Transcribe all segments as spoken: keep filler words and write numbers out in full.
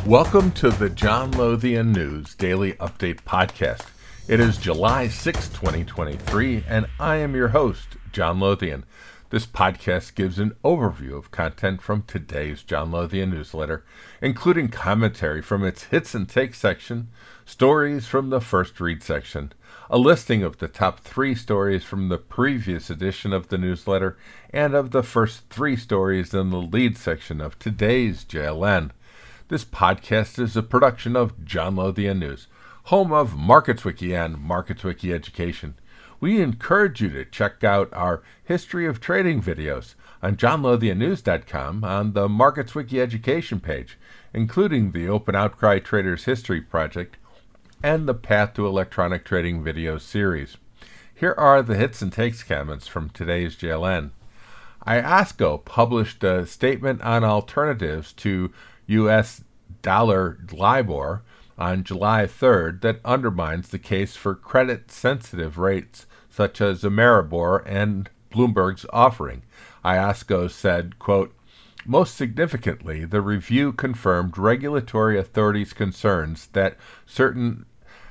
Welcome to the John Lothian News Daily Update Podcast. It is July sixth, twenty twenty-three, and I am your host, John Lothian. This podcast gives an overview of content from today's John Lothian newsletter, including commentary from its Hits and Takes section, stories from the First Read section, a listing of the top three stories from the previous edition of the newsletter, and of the first three stories in the lead section of today's J L N. This podcast is a production of John Lothian News, home of MarketsWiki and MarketsWiki Education. We encourage you to check out our History of Trading videos on john lothian news dot com on the MarketsWiki Education page, including the Open Outcry Traders History Project and the Path to Electronic Trading video series. Here are the hits and takes comments from today's J L N. I A S C O published a statement on alternatives to U S dollar LIBOR on July third that undermines the case for credit-sensitive rates such as Ameribor and Bloomberg's offering. I A S C O said, quote, "Most significantly, the review confirmed regulatory authorities' concerns that certain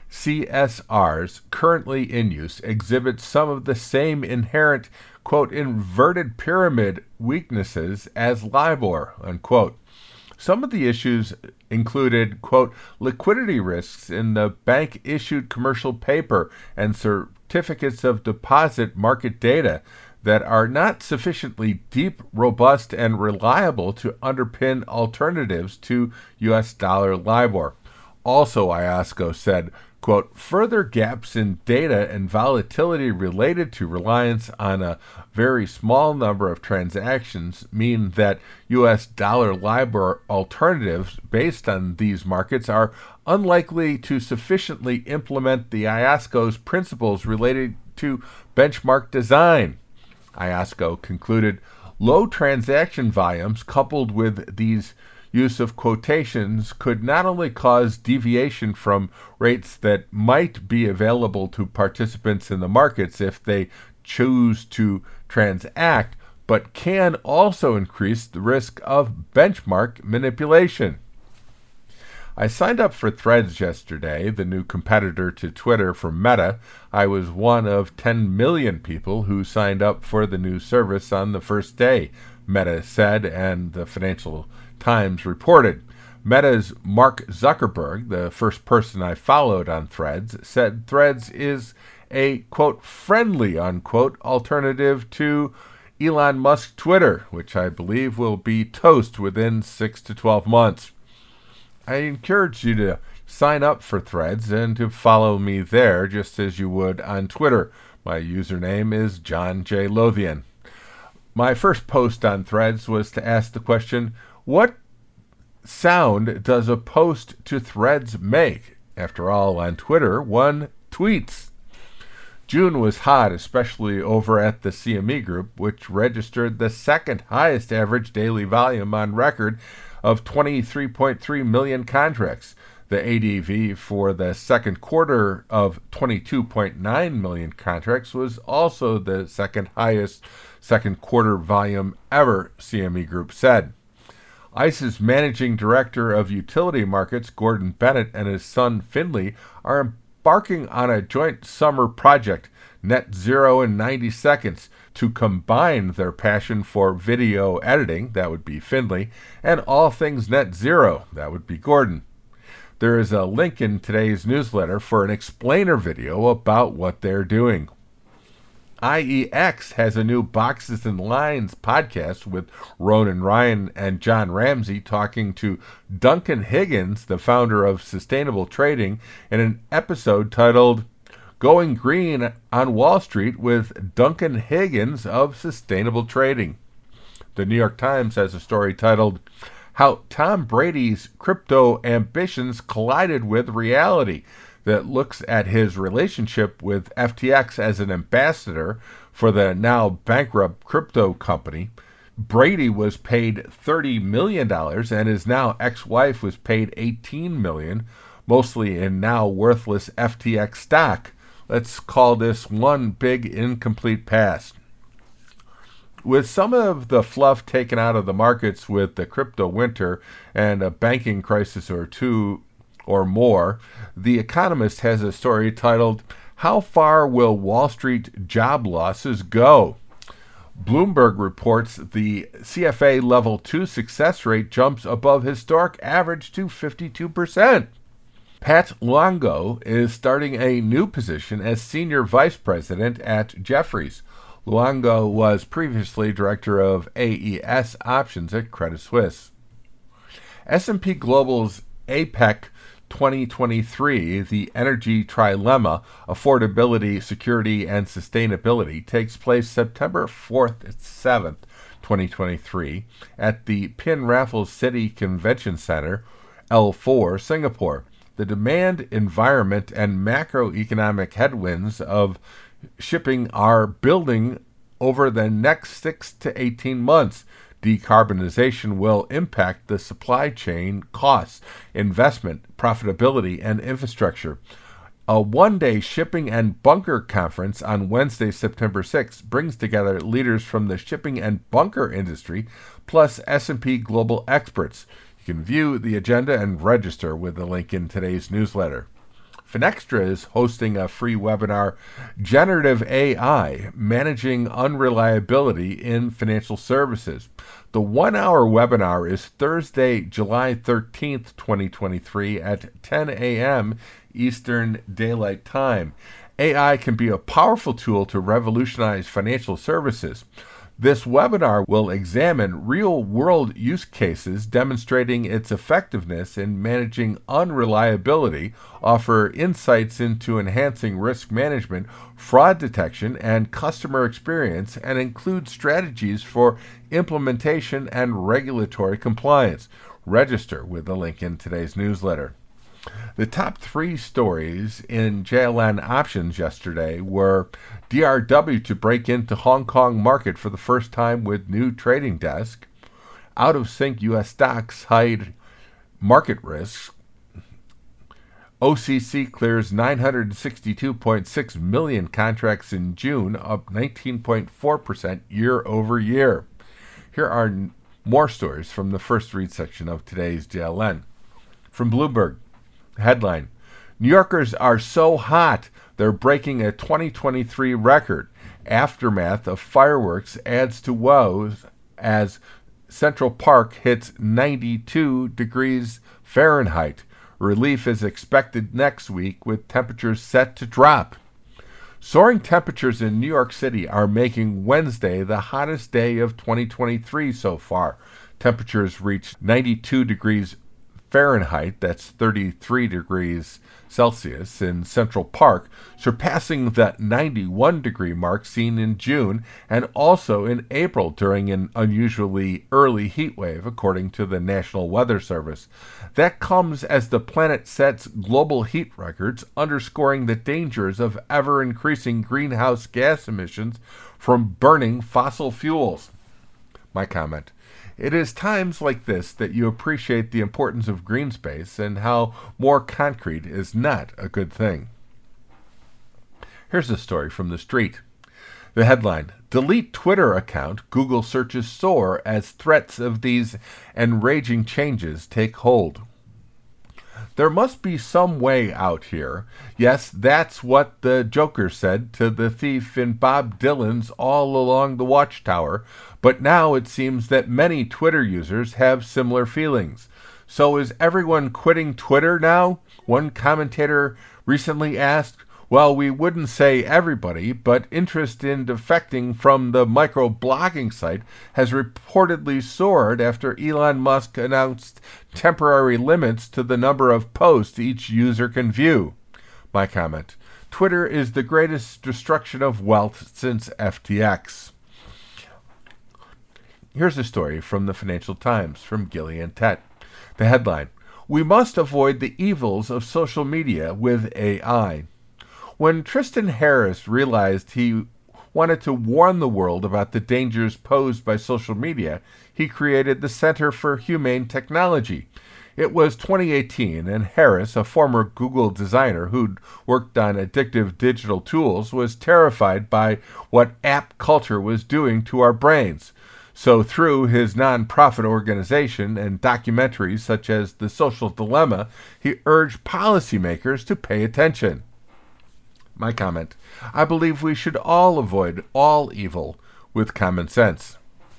C S Rs currently in use exhibit some of the same inherent, quote, inverted pyramid weaknesses as LIBOR," unquote. Some of the issues included, quote, liquidity risks in the bank-issued commercial paper and certificates of deposit market data that are not sufficiently deep, robust, and reliable to underpin alternatives to U S dollar LIBOR. Also, I A S C O said, quote, further gaps in data and volatility related to reliance on a very small number of transactions mean that U S dollar LIBOR alternatives based on these markets are unlikely to sufficiently implement the I A S C O's principles related to benchmark design. I A S C O concluded low transaction volumes coupled with these use of quotations could not only cause deviation from rates that might be available to participants in the markets if they choose to transact, but can also increase the risk of benchmark manipulation. I signed up for Threads yesterday, the new competitor to Twitter from Meta. I was one of ten million people who signed up for the new service on the first day, Meta said, and the Financial Times reported. Meta's Mark Zuckerberg, the first person I followed on Threads, said Threads is a, quote, friendly, unquote, alternative to Elon Musk Twitter, which I believe will be toast within six to twelve months. I encourage you to sign up for Threads and to follow me there just as you would on Twitter. My username is John J. Lothian. My first post on Threads was to ask the question, what sound does a post to Threads make? After all, on Twitter, one tweets. June was hot, especially over at the C M E Group, which registered the second highest average daily volume on record of twenty-three point three million contracts. The A D V for the second quarter of twenty-two point nine million contracts was also the second highest second quarter volume ever, C M E Group said. ICE's managing director of utility markets, Gordon Bennett, and his son Finley are embarking on a joint summer project, Net Zero in ninety seconds, to combine their passion for video editing, that would be Finley, and all things net zero, that would be Gordon. There is a link in today's newsletter for an explainer video about what they're doing. I E X has a new Boxes and Lines podcast with Ronan Ryan and John Ramsey talking to Duncan Higgins, the founder of Sustainable Trading, in an episode titled Going Green on Wall Street with Duncan Higgins of Sustainable Trading. The New York Times has a story titled How Tom Brady's Crypto Ambitions Collided with Reality, that looks at his relationship with F T X as an ambassador for the now bankrupt crypto company. Brady was paid thirty million dollars and his now ex-wife was paid eighteen million dollars, mostly in now worthless F T X stock. Let's call this one big incomplete pass. With some of the fluff taken out of the markets with the crypto winter and a banking crisis or two or more, The Economist has a story titled, "How Far Will Wall Street Job Losses Go?" Bloomberg reports the C F A Level two success rate jumps above historic average to fifty-two percent. Pat Luongo is starting a new position as Senior Vice President at Jefferies. Luongo was previously Director of A E S Options at Credit Suisse. S and P Global's APEC twenty twenty-three, the Energy Trilemma, Affordability, Security, and Sustainability, takes place September fourth and seventh, twenty twenty-three, at the Pin Raffles City Convention Center, L four, Singapore. The demand environment and macroeconomic headwinds of shipping are building over the next six to eighteen months. Decarbonization will impact the supply chain costs, investment, profitability, and infrastructure. A one-day shipping and bunker conference on Wednesday, September sixth, brings together leaders from the shipping and bunker industry, plus S and P Global experts. You can view the agenda and register with the link in today's newsletter. Finextra is hosting a free webinar, Generative A I, Managing Unreliability in Financial Services. The one-hour webinar is Thursday, July thirteenth, twenty twenty-three at ten a.m. Eastern Daylight Time. A I can be a powerful tool to revolutionize financial services. This webinar will examine real-world use cases demonstrating its effectiveness in managing unreliability, offer insights into enhancing risk management, fraud detection, and customer experience, and include strategies for implementation and regulatory compliance. Register with the link in today's newsletter. The top three stories in J L N Options yesterday were D R W to break into Hong Kong market for the first time with new trading desk, out-of-sync U S stocks hide market risks, O C C clears nine hundred sixty-two point six million contracts in June, up nineteen point four percent year over year. Here are n- more stories from the first read section of today's J L N. From Bloomberg. Headline, New Yorkers are so hot, they're breaking a twenty twenty-three record. Aftermath of fireworks adds to woes as Central Park hits ninety-two degrees Fahrenheit. Relief is expected next week with temperatures set to drop. Soaring temperatures in New York City are making Wednesday the hottest day of twenty twenty-three so far. Temperatures reached ninety-two degrees Fahrenheit, that's thirty-three degrees Celsius, in Central Park, surpassing the ninety-one degree mark seen in June and also in April during an unusually early heat wave, according to the National Weather Service. That comes as the planet sets global heat records, underscoring the dangers of ever-increasing greenhouse gas emissions from burning fossil fuels. My comment. It is times like this that you appreciate the importance of green space and how more concrete is not a good thing. Here's a story from the street. The headline, Delete Twitter account, Google searches soar as threats of these enraging changes take hold. There must be some way out here. Yes, that's what the Joker said to the thief in Bob Dylan's All Along the Watchtower, but now it seems that many Twitter users have similar feelings. So is everyone quitting Twitter now? One commentator recently asked. Well, we wouldn't say everybody, but interest in defecting from the microblogging site has reportedly soared after Elon Musk announced temporary limits to the number of posts each user can view. My comment, Twitter is the greatest destruction of wealth since F T X. Here's a story from the Financial Times from Gillian Tett. The headline, We must avoid the evils of social media with A I. When Tristan Harris realized he wanted to warn the world about the dangers posed by social media, he created the Center for Humane Technology. It was twenty eighteen, and Harris, a former Google designer who'd worked on addictive digital tools, was terrified by what app culture was doing to our brains. So through his nonprofit organization and documentaries such as The Social Dilemma, he urged policymakers to pay attention. My comment: I believe we should all avoid all evil with common sense.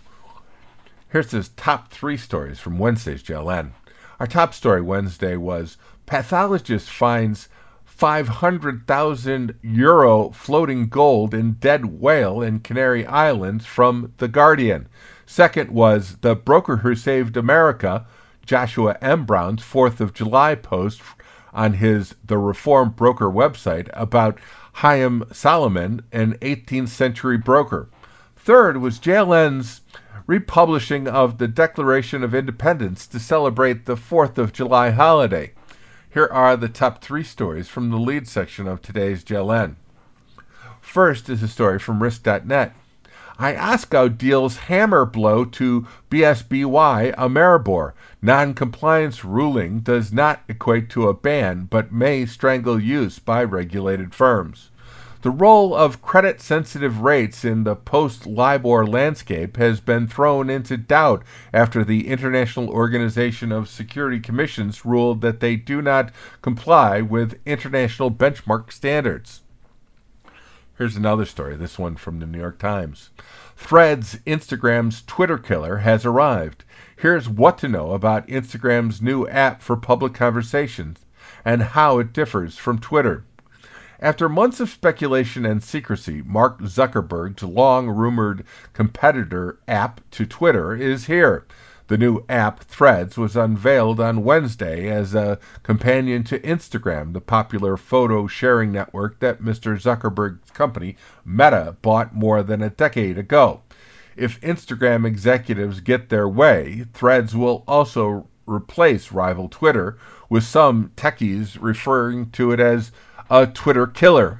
Here's his top three stories from Wednesday's J L N. Our top story Wednesday was pathologist finds five hundred thousand euro floating gold in dead whale in Canary Islands from The Guardian. Second was the broker who saved America, Joshua M. Brown's fourth of July post on his The Reform Broker website about Chaim Salomon, an eighteenth century broker. Third was J L N's republishing of the Declaration of Independence to celebrate the fourth of July holiday. Here are the top three stories from the lead section of today's J L N. First is a story from risk dot net. Iosco deals hammer blow to B S B Y Ameribor. Non-compliance ruling does not equate to a ban, but may strangle use by regulated firms. The role of credit-sensitive rates in the post-LIBOR landscape has been thrown into doubt after the International Organization of Security Commissions ruled that they do not comply with international benchmark standards. Here's another story, this one from the New York Times. Threads, Instagram's Twitter killer, has arrived. Here's what to know about Instagram's new app for public conversations and how it differs from Twitter. After months of speculation and secrecy, Mark Zuckerberg's long-rumored competitor app to Twitter is here. The new app, Threads, was unveiled on Wednesday as a companion to Instagram, the popular photo-sharing network that Mister Zuckerberg's company, Meta, bought more than a decade ago. If Instagram executives get their way, Threads will also replace rival Twitter, with some techies referring to it as a Twitter killer.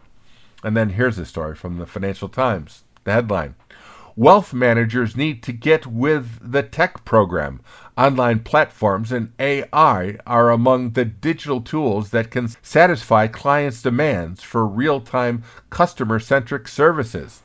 And then here's a story from the Financial Times. The headline: Wealth managers need to get with the tech program. Online platforms and A I are among the digital tools that can satisfy clients' demands for real-time customer-centric services.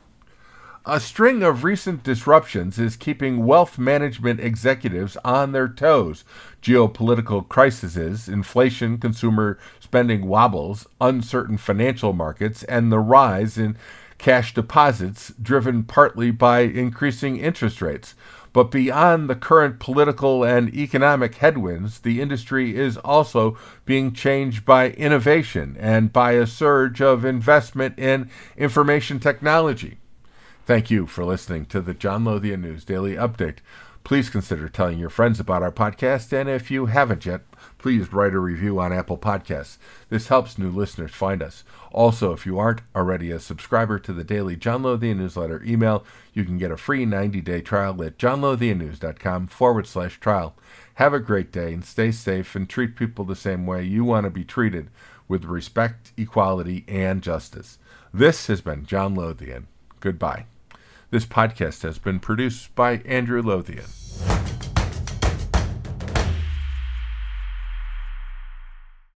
A string of recent disruptions is keeping wealth management executives on their toes. Geopolitical crises, inflation, consumer spending wobbles, uncertain financial markets, and the rise in cash deposits driven partly by increasing interest rates. But beyond the current political and economic headwinds, the industry is also being changed by innovation and by a surge of investment in information technology. Thank you for listening to the John Lothian News Daily Update. Please consider telling your friends about our podcast, and if you haven't yet, please write a review on Apple Podcasts. This helps new listeners find us. Also, if you aren't already a subscriber to the daily John Lothian newsletter email, you can get a free ninety-day trial at johnlothiannews.com forward slash trial. Have a great day and stay safe and treat people the same way you want to be treated, with respect, equality, and justice. This has been John Lothian. Goodbye. This podcast has been produced by Andrew Lothian.